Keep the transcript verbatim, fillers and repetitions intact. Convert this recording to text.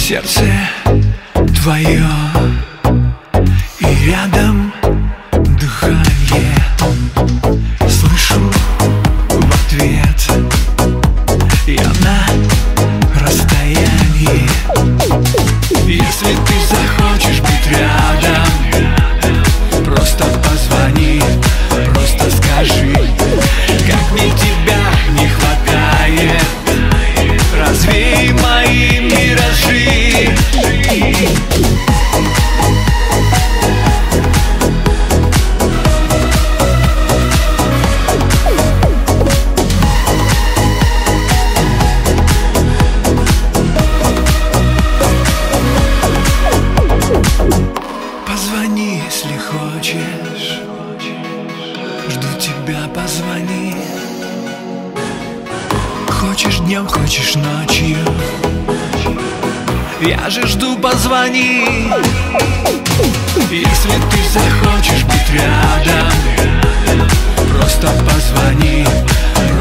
сердце твое, и рядом дыхание. Слышу в ответ, я на расстоянии. Если ты захочешь быть рядом, просто позвони, просто скажи, как мне тебя не хватает. Развей мои миражи. Позвони, если хочешь, жду тебя, позвони. Хочешь днем, хочешь ночью, я же жду, позвони. Если ты захочешь быть рядом, просто позвони,